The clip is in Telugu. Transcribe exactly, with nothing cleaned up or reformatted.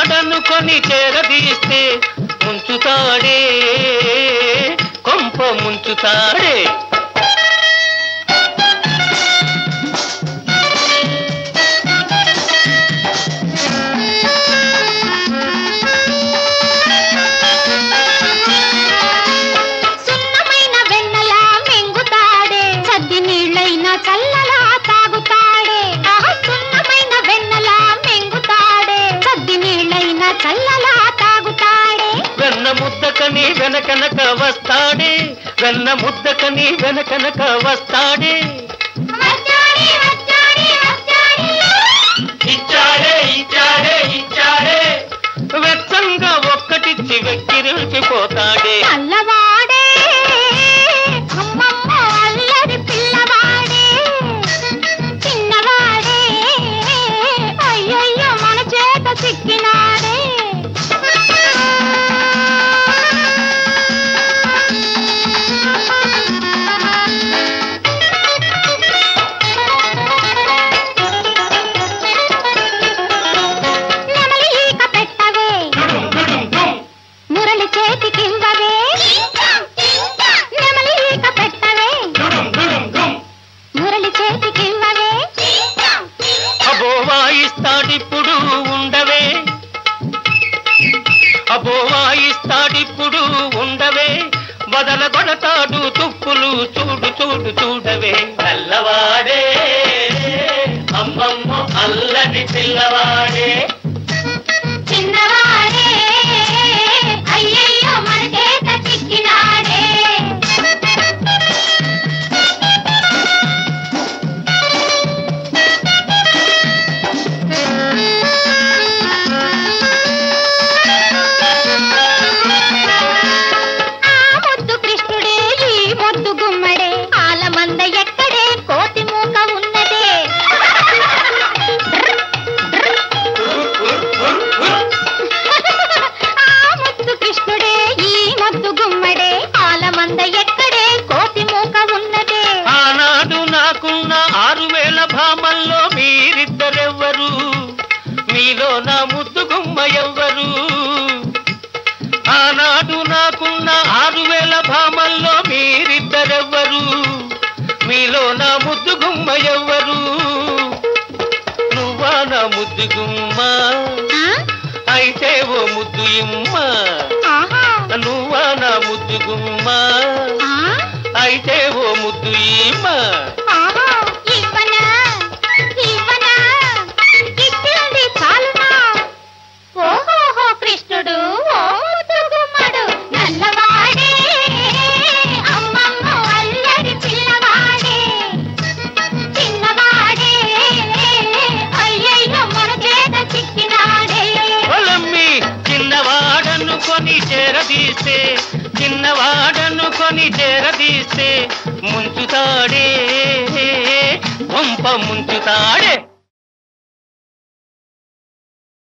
చిన్నవాడనుకొని చేరదీస్తే ముంచుతాడే, కొంప ముంచుతాడే. వెన్న ముద్దకని వెనకనక వస్తాడే, వెన్న ముద్దకని వెనకనక వస్తాడే. ఇచ్చాడే ఇచ్చాడే ఇచ్చాడే, వెచ్చంగా ఒక్కటిచ్చి వెక్కిరిల్చిపోతాడే. అల్లవాడే అమ్మమ్మ అల్లరి పిల్లవాడే, చిన్నవాడే అయ్యయ్యో మన చేత చిక్కినాడే. వాయిస్తాడిప్పుడు ఉండవే, అబో వాయిస్తాడిప్పుడు ఉండవే, వదలగొడతాడు తుప్పులు చూడు చూడు చూడవే. నల్లవాడే అమ్మమ్మ అల్లరి పిల్లవాడే, చిన్నవాడే అయ్యయ్యో మన చేత చిక్కినాడే. ఆనాడు నాకున్న ఆరు వేల భామల్లో మీరిద్దరెవ్వరు, మీలో నా ముద్దు గుమ్మ ఎవ్వరు. ఆనాడు నాకున్న ఆరు వేల భామల్లో మీరిద్దరెవ్వరు, మీలో నా ముద్దు గుమ్మ ఎవ్వరు. నువ్వా నా ముద్దు గుమ్మ అయితే ఓ ముద్దు ఇమ్మ, నువ్వా నా ముద్దు గుమ్మ అయితే ఓ ముద్దు ఈమ. ఓహో కృష్ణుడు ఓ ముద్దుగుమ్మడు, నల్లవాడే అమ్మమ్మ అల్లరి పిల్లవాడే, చిన్నవాడే అయ్యయ్యో మన చేత చిక్కినాడే. పొలమ్మి చిన్నవాడనుకొని చేరదీస్తే, చిన్నవాడనుకొని చేరదీస్తే ముంచుతాడే, కొంప ముంచుతాడే.